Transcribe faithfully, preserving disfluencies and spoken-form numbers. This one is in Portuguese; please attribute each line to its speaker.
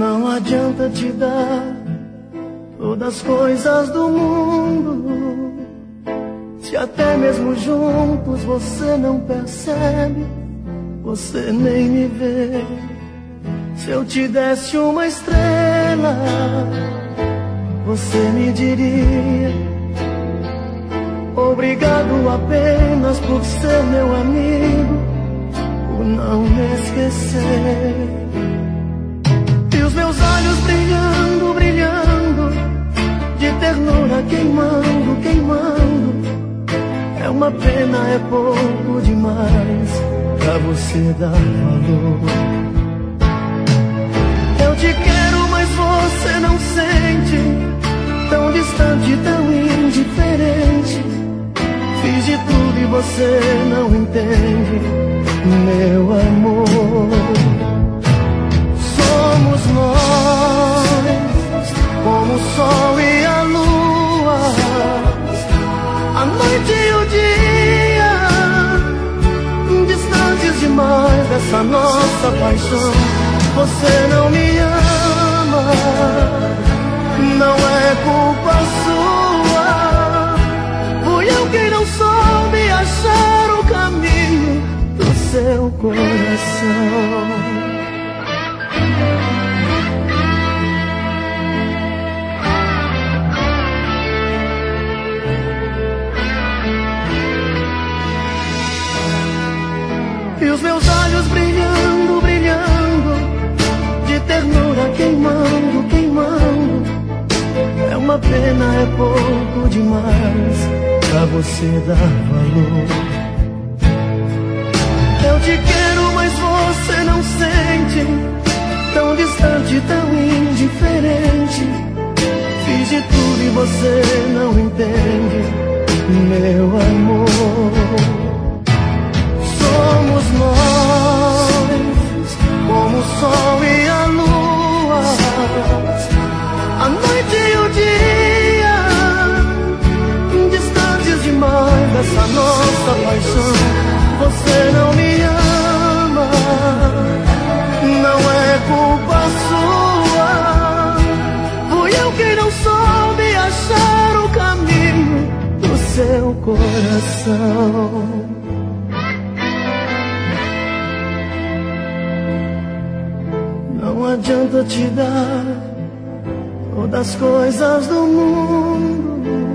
Speaker 1: Não adianta te dar todas as coisas do mundo, se até mesmo juntos você não percebe, você nem me vê. Se eu te desse uma estrela, você me diria obrigado apenas por ser meu amigo, por não me esquecer. E os meus olhos brilhando, brilhando, de ternura queimando, queimando. É uma pena, é pouco demais pra você dar valor. Eu te quero, mas você não sente, tão distante, tão indiferente. Fiz de tudo e você não entende, meu amor. Somos nós, como o sol e a lua, a noite e o dia, distantes demais dessa nossa paixão. Você não me ama, não é culpa sua. Fui eu quem não soube achar o caminho do seu coração. E os meus olhos brilhando, brilhando, de ternura queimando, queimando. É uma pena, é pouco demais pra você dar valor. Eu te quero, mas você não sente, tão distante, tão indiferente. Fiz de tudo e você não entende, meu amor. Somos nós, como o sol e a lua, a noite e o dia, distantes demais dessa nossa paixão. Você não me ama, não é culpa sua. Fui eu quem não soube achar o caminho do seu coração. Não adianta te dar todas as coisas do mundo,